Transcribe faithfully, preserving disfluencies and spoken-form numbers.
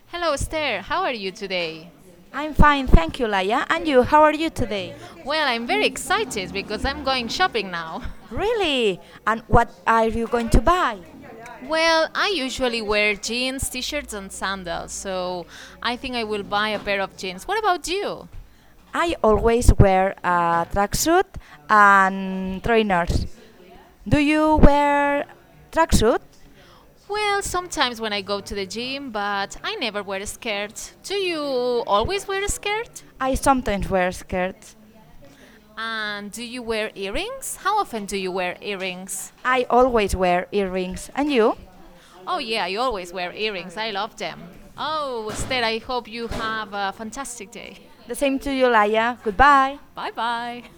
Hello, Esther. How are you today? I'm fine, thank you, Laia. And you, how are you today? Well, I'm very excited because I'm going shopping now. Really? And what are you going to buy? Well, I usually wear jeans, t shirts, and sandals, so I think I will buy a pair of jeans. What about you? I always wear a tracksuit and trainers. Do you wear tracksuit? Well, sometimes when I go to the gym, but I never wear a skirt. Do you always wear a skirt? I sometimes wear skirts. And do you wear earrings? How often do you wear earrings? I always wear earrings. And you? Oh, yeah, I always wear earrings. I love them. Oh, Esther, I hope you have a fantastic day. The same to you, Laia. Goodbye. Bye bye.